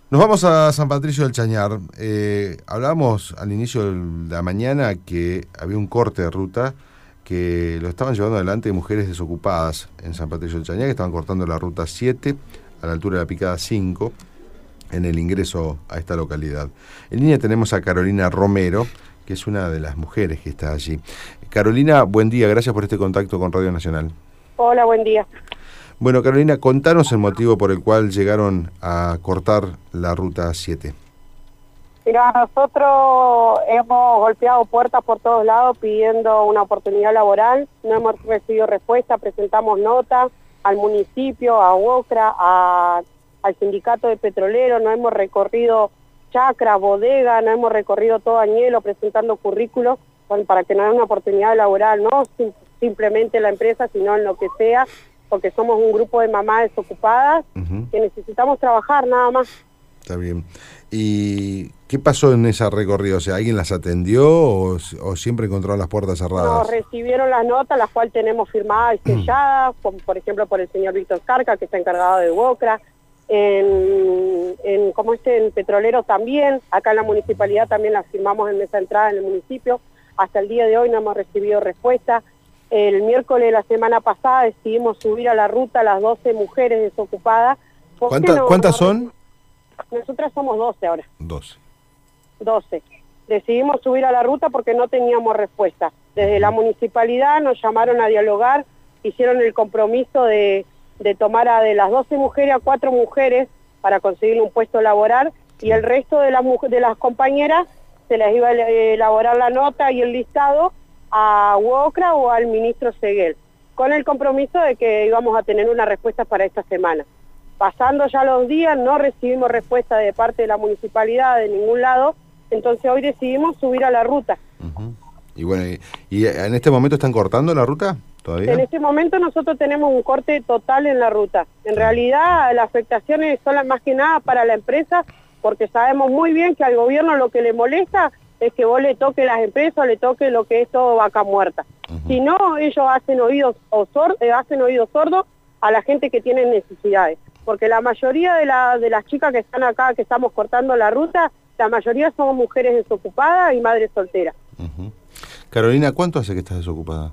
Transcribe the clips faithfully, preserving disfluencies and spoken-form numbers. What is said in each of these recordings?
Nos vamos a San Patricio del Chañar. Eh, hablábamos al inicio de la mañana que había un corte de ruta que lo estaban llevando adelante mujeres desocupadas en San Patricio del Chañar, que estaban cortando la ruta siete a la altura de la Picada cinco en el ingreso a esta localidad. En línea tenemos a Carolina Romero, que es una de las mujeres que está allí. Carolina, buen día, gracias por este contacto con Radio Nacional. Hola, buen día. Bueno, Carolina, contanos el motivo por el cual llegaron a cortar la ruta siete. Mira, nosotros hemos golpeado puertas por todos lados pidiendo una oportunidad laboral, no hemos recibido respuesta, presentamos notas al municipio, a UOCRA, a, al sindicato de petroleros, no hemos recorrido chacras, bodegas, no hemos recorrido todo Añelo presentando currículos para que nos den una oportunidad laboral, no sim simplemente la empresa, sino en lo que sea, porque somos un grupo de mamás desocupadas uh-huh. que necesitamos trabajar nada más. Está bien. ¿Y qué pasó en esa recorrida? O sea, ¿alguien las atendió o, o siempre encontraron las puertas cerradas? Nos recibieron las notas, las cuales tenemos firmadas y selladas, uh-huh. por, por ejemplo por el señor Víctor Carca, que está encargado de UOCRA, en, en como este en Petrolero también, acá en la municipalidad también las firmamos en mesa de entrada en el municipio. Hasta el día de hoy no hemos recibido respuesta. El miércoles de la semana pasada decidimos subir a la ruta las doce mujeres desocupadas. ¿Cuánta, no, ¿Cuántas son? Nosotras somos doce ahora. doce. doce. Decidimos subir a la ruta porque no teníamos respuesta. Desde la municipalidad nos llamaron a dialogar, hicieron el compromiso de, de tomar a de las doce mujeres a cuatro mujeres para conseguir un puesto laboral y el resto de las, de las compañeras se les iba a elaborar la nota y el listado a UOCRA o al ministro Seguel, con el compromiso de que íbamos a tener una respuesta para esta semana. Pasando ya los días, no recibimos respuesta de parte de la municipalidad de ningún lado, entonces hoy decidimos subir a la ruta. Uh-huh. Y bueno, y, ¿y en este momento están cortando la ruta todavía? En este momento nosotros tenemos un corte total en la ruta. En realidad las afectaciones son las más que nada para la empresa, porque sabemos muy bien que al gobierno lo que le molesta es que vos le toques las empresas, le toques lo que es todo vaca muerta. Uh-huh. Si no, ellos hacen oídos, o sor, eh, hacen oídos sordos a la gente que tiene necesidades. Porque la mayoría de, la, de las chicas que están acá, que estamos cortando la ruta, la mayoría son mujeres desocupadas y madres solteras. Uh-huh. Carolina, ¿cuánto hace que estás desocupada?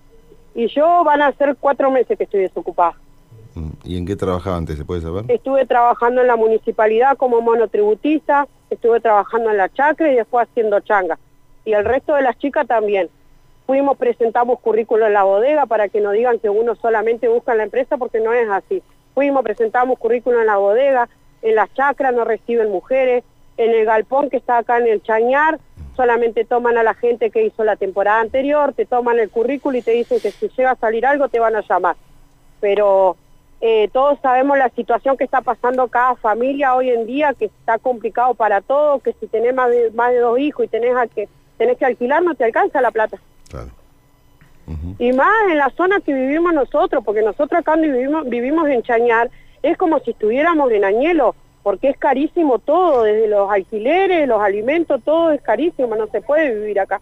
Y yo van a ser cuatro meses que estoy desocupada. ¿Y en qué trabajaba antes, se puede saber? Estuve trabajando en la municipalidad como monotributista, estuve trabajando en la chacra y después haciendo changa. Y el resto de las chicas también. Fuimos, presentamos currículo en la bodega para que no digan que uno solamente busca en la empresa, porque no es así. Fuimos, presentamos currículo en la bodega, en las chacras no reciben mujeres, en el galpón que está acá en el Chañar, solamente toman a la gente que hizo la temporada anterior, te toman el currículo y te dicen que si llega a salir algo te van a llamar. Pero eh, todos sabemos la situación que está pasando cada familia hoy en día, que está complicado para todos, que si tenés más de, más de dos hijos y tenés, a que, tenés que alquilar, no te alcanza la plata. Claro. Uh-huh. Y más en la zona que vivimos nosotros, porque nosotros acá donde vivimos, vivimos en Chañar, es como si estuviéramos en Añelo, porque es carísimo todo, desde los alquileres, los alimentos, todo es carísimo, no se puede vivir acá.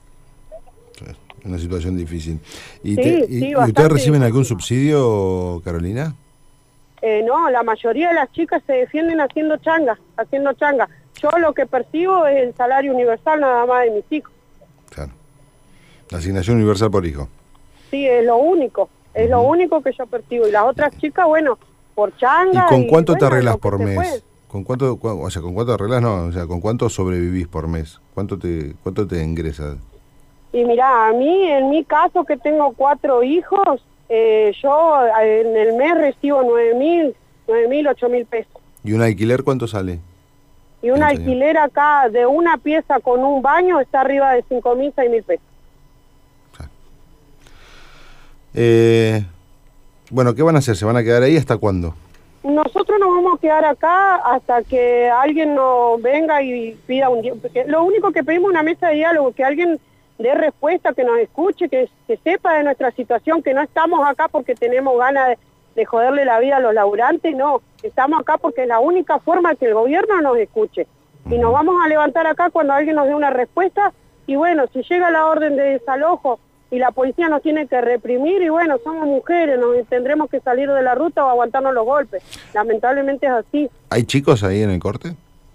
Una situación difícil. ¿Y, sí, te, sí, y, ¿y ustedes reciben difícil. algún subsidio, Carolina? Eh, no, la mayoría de las chicas se defienden haciendo changa, haciendo changa. Yo lo que percibo es el salario universal nada más de mis hijos. Claro. La asignación universal por hijo. Sí, es lo único, es uh-huh. lo único que yo percibo. Y las otras chicas, bueno, por changa. ¿Y con cuánto y, te bueno, arreglas por mes? Puede. ¿Con cuánto, cu o sea, con cuánto arreglas? No, o sea, ¿con cuánto sobrevivís por mes? ¿Cuánto te, cuánto te ingresas? Y mirá, a mí, en mi caso, que tengo cuatro hijos, eh, yo en el mes recibo nueve mil, nueve mil, ocho mil pesos. ¿Y un alquiler cuánto sale? Y un alquiler acá de una pieza con un baño está arriba de cinco mil, seis mil pesos. Claro. Eh, bueno, ¿qué van a hacer? ¿Se van a quedar ahí hasta cuándo? Nosotros nos vamos a quedar acá hasta que alguien nos venga y pida un día. Porque lo único que pedimos es una mesa de diálogo, que alguien dé respuesta, que nos escuche, que, que sepa de nuestra situación, que no estamos acá porque tenemos ganas de, de joderle la vida a los laburantes, no. Estamos acá porque es la única forma que el gobierno nos escuche. Y nos vamos a levantar acá cuando alguien nos dé una respuesta. Y bueno, si llega la orden de desalojo y la policía nos tiene que reprimir, y bueno, somos mujeres, nos tendremos que salir de la ruta o aguantarnos los golpes. Lamentablemente es así. ¿Hay chicos ahí en el corte?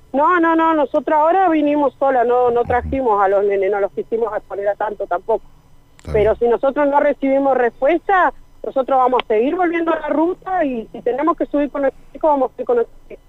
No, no, no, nosotros ahora vinimos sola, no no trajimos a los nenes, no los quisimos exponer a tanto tampoco. Pero si nosotros no recibimos respuesta, nosotros vamos a seguir volviendo a la ruta y si tenemos que subir con nuestros hijos, vamos a subir con nuestros hijos.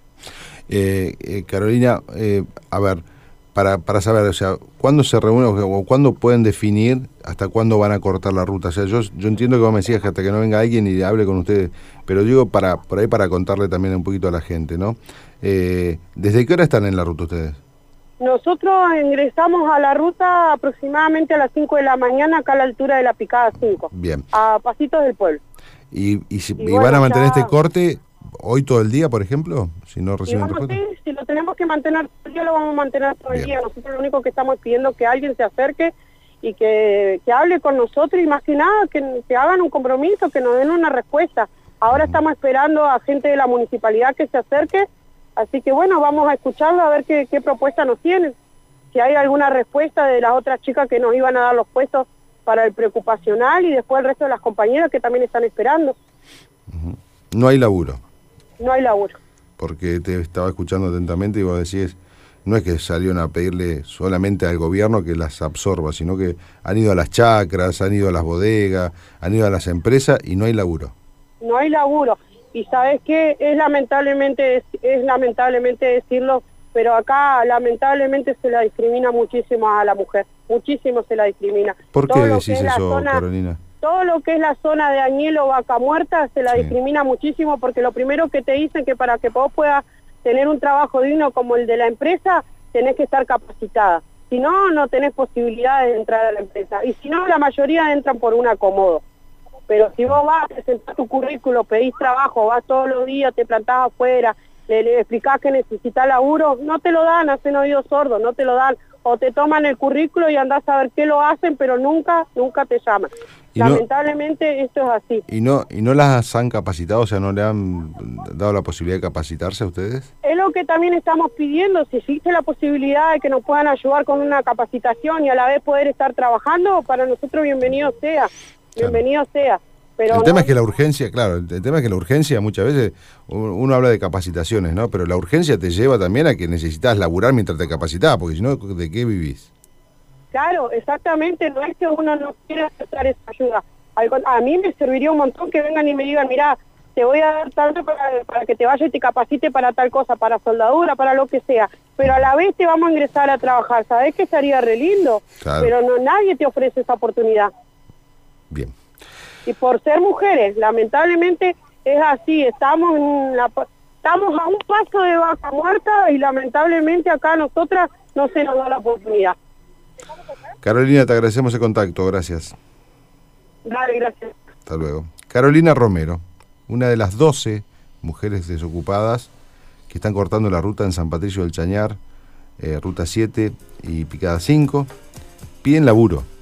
Eh, eh, Carolina, eh, a ver, para, para saber, o sea, ¿cuándo se reúnen o cuándo pueden definir hasta cuándo van a cortar la ruta? O sea, yo, yo entiendo que vos me decías que hasta que no venga alguien y hable con ustedes, pero digo para por ahí para contarle también un poquito a la gente, ¿no? Eh, ¿Desde qué hora están en la ruta ustedes? Nosotros ingresamos a la ruta aproximadamente a las cinco de la mañana, acá a la altura de la Picada cinco. Bien. A pasitos del pueblo. ¿Y, y, si, y, y bueno, van a mantener ya... este corte hoy todo el día, por ejemplo? Si no reciben vamos, respuesta. sí, si lo tenemos que mantener todo el día, lo vamos a mantener todo Bien. el día. Nosotros lo único que estamos pidiendo es que alguien se acerque y que, que hable con nosotros y más que nada que, que hagan un compromiso, que nos den una respuesta. Ahora uh-huh. estamos esperando a gente de la municipalidad que se acerque, así que bueno, vamos a escucharlo a ver qué, qué propuesta nos tienen. Si hay alguna respuesta de las otras chicas que nos iban a dar los puestos para el preocupacional y después el resto de las compañeras que también están esperando. Uh-huh. No hay laburo. No hay laburo. Porque te estaba escuchando atentamente y vos decís, no es que salieron a pedirle solamente al gobierno que las absorba, sino que han ido a las chacras, han ido a las bodegas, han ido a las empresas y no hay laburo. No hay laburo. Y ¿sabes qué? Es lamentablemente, es lamentablemente decirlo, pero acá lamentablemente se la discrimina muchísimo a la mujer, muchísimo se la discrimina. ¿Por qué decís eso, zona, Carolina? Todo lo que es la zona de Añelo, Vaca Muerta, se la sí. discrimina muchísimo porque lo primero que te dicen que para que vos puedas tener un trabajo digno como el de la empresa, tenés que estar capacitada. Si no, no tenés posibilidades de entrar a la empresa. Y si no, la mayoría entran por un acomodo. Pero si vos vas a presentar tu currículo, pedís trabajo, vas todos los días, te plantás afuera, le, le explicás que necesitas laburo, no te lo dan, hacen oídos sordos, no te lo dan. O te toman el currículo y andás a ver qué lo hacen, pero nunca, nunca te llaman. Lamentablemente no, esto es así. ¿Y no y no las han capacitado, o sea, no le han dado la posibilidad de capacitarse a ustedes? Es lo que también estamos pidiendo, si existe la posibilidad de que nos puedan ayudar con una capacitación y a la vez poder estar trabajando, para nosotros bienvenido sea, bienvenido claro. sea. Pero el no... tema es que la urgencia, claro, el tema es que la urgencia muchas veces, uno habla de capacitaciones, ¿no? Pero la urgencia te lleva también a que necesitas laburar mientras te capacitás, porque si no, ¿de qué vivís? Claro, exactamente, no es que uno no quiera aceptar esa ayuda. A mí me serviría un montón que vengan y me digan, mira, te voy a dar tanto para, para que te vayas y te capacite para tal cosa, para soldadura, para lo que sea, pero a la vez te vamos a ingresar a trabajar, ¿sabés que estaría re lindo? Claro. Pero no, nadie te ofrece esa oportunidad. Bien. Y por ser mujeres, lamentablemente es así, estamos en la, estamos a un paso de Vaca Muerta y lamentablemente acá a nosotras no se nos da la oportunidad. Carolina, te agradecemos el contacto, gracias. Dale, gracias. Hasta luego. Carolina Romero, una de las doce mujeres desocupadas que están cortando la ruta en San Patricio del Chañar, eh, ruta siete y Picada cinco, piden laburo.